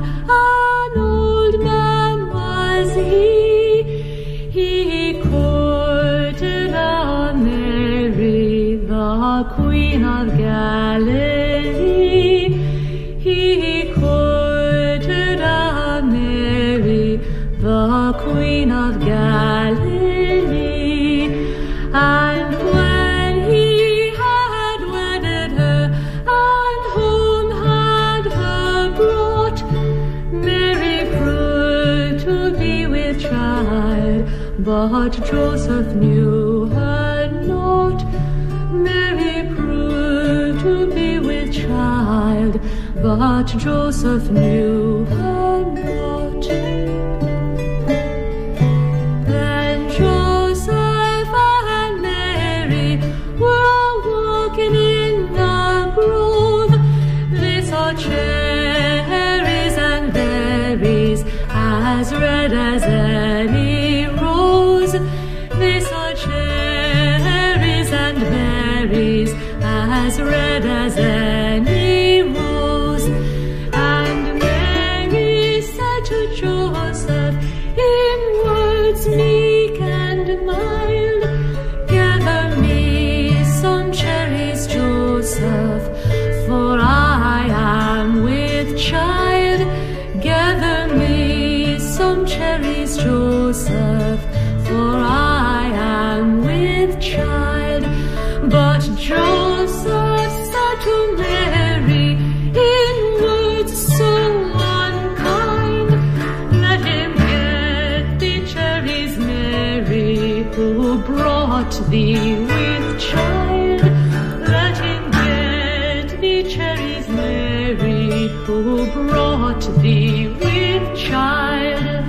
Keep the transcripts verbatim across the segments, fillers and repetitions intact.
an old man was he. He courted a Mary, the Queen of Galilee. He courted a Mary, the Queen of Galilee. And when he had wedded her and home had her brought, Mary proved to be with child, but Joseph knew her not. Mary proved to be with child, but Joseph knew her not. Then Joseph and Mary were walking in the grove. They saw cherries and berries as red as any rose. They saw cherries and berries as red as any rose. And Mary said to Joseph in words meek and mild, gather me some cherries, Joseph, for I am with child. Gather me some cherries, Joseph, for I am with child. But Joseph said to Mary in words so unkind, let him get thee cherries, Mary, who brought thee with child. Let him get thee cherries, Mary, who brought thee with child.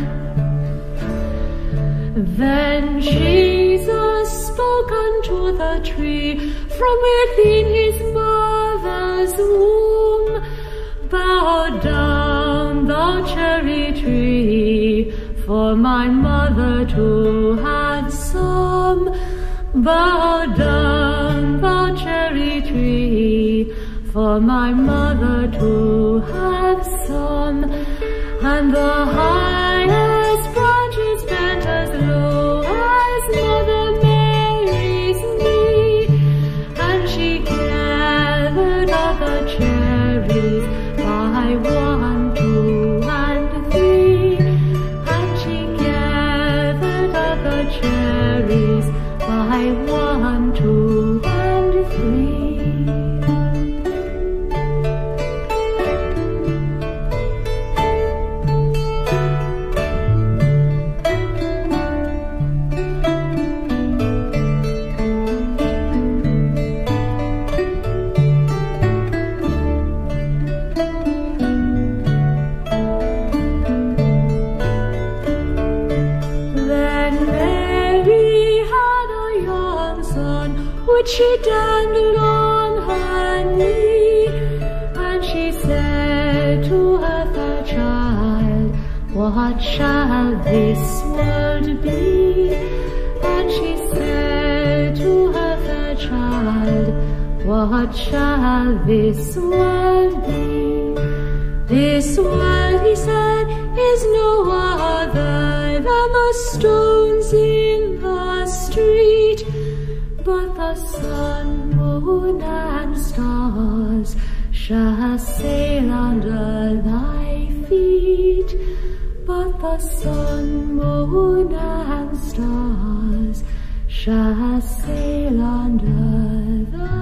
Then Jesus spoke unto the tree from within his mother's womb. Bow down, thou cherry tree, for my mother to have some. Bow down, thou cherry tree, for my mother to have some. And the highest branches bent as low as Mother Mary's knee, and she gathered up the cherries by one, two, and three. And she gathered up the cherries by one, two, and three. Which she dandled on her knee, and she said to her fair child, what shall this world be? And she said to her fair child, what shall this world be? This world, he said, is no other than the stones in the street. But the sun, moon, and stars shall sail under thy feet. But the sun, moon, and stars shall sail under thy feet.